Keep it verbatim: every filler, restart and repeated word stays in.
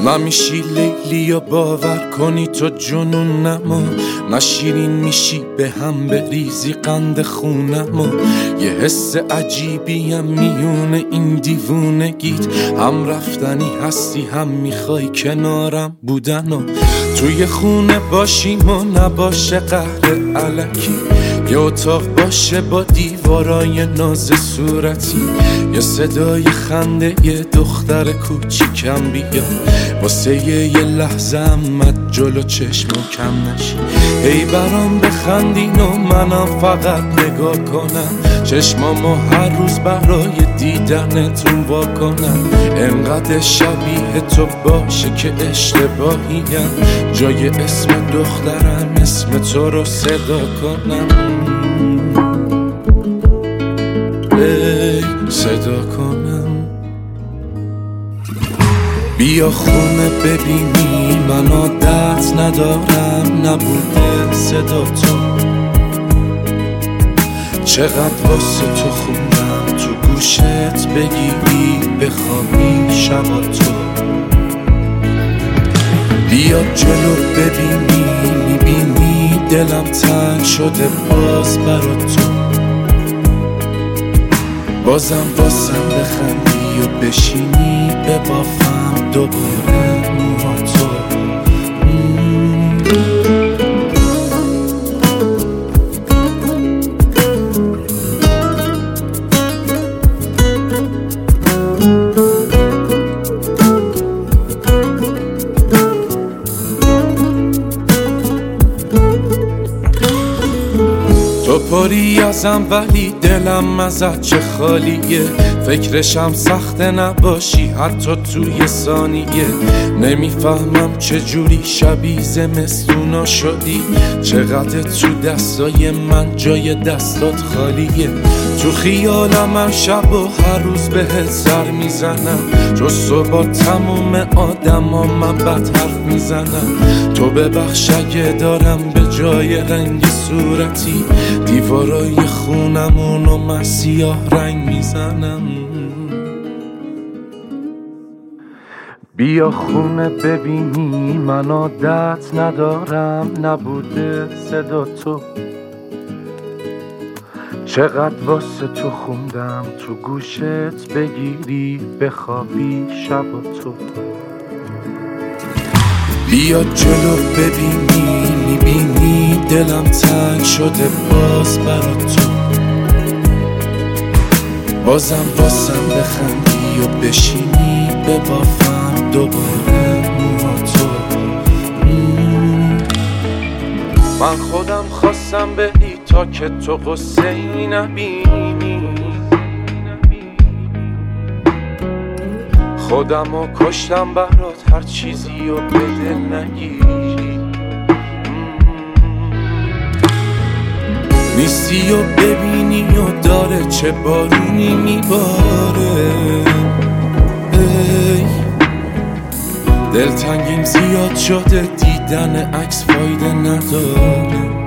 من میشی لیلی یا باور کنی تو جنونمو، نشیرین میشی به هم بریزی قند خونمو. یه حس عجیبیم میونه این دیوونگیت، هم رفتنی هستی هم میخوای کنارم بودنو. توی خونه باشیم و نباشه قهر علکی، یه اتاق باشه با دیوارای ناز صورتی، یه صدای خنده یه دختر کوچیکم بیاد واسه یه لحظه امت جلو چشمو کم نشی. ای برام بخندین و منم فقط نگاه کنم، چشمامو هر روز برای دیدنتون وا کنم. انقدر شبیه تو باشه که اشتباهیم، جای اسم دخترم اسم تو رو صدا کنم. ای صدا کنم. بیا خونه ببینی من عادت ندارم نبوده صدا تو، چقدر واسه تو خوندم تو گوشت بگیری بخوابی شبا تو. بیا جلو ببینی میبینی دلم تنگ شده باز برا تو، بازم بازم بخندی و بشینی به بافم دوباره موها تو. تو پری ازم ولی دلم ازت چه خالیه، فکرشم سخته نباشی حتی توی ثانیه. نمیفهمم چجوری شبیه زمستونا شدی، چقدر تو دستای من جای دستات خالیه. تو خیالم هر شب و هر روز بهت سر میزنم، تو صبح تموم آدم ها من بد حرف میزنم. تو ببخش اگه دارم به جای رنگ صورتی دیوارای خونمونو من سیاه رنگ میزنم. بیا خونه ببینی من عادت ندارم نبوده صدا تو، چقدر واسه تو خوندم تو گوشت بگیری بخوابی شبا تو. بیا جلو ببینی میبینی دلم تنگ شده باز برا تو، بازم بازم بخندی و بشینی به بافم دوباره موها تو. من خودم خواستم بری تا که تو قصه ای نبینی، خودمو کشتم برات هر چیزی و به دل نگیری. نیستی و ببینی و داره چه بارونی میباره. ای دلتنگیم زیاد شده دیدن عکس فایده نداره.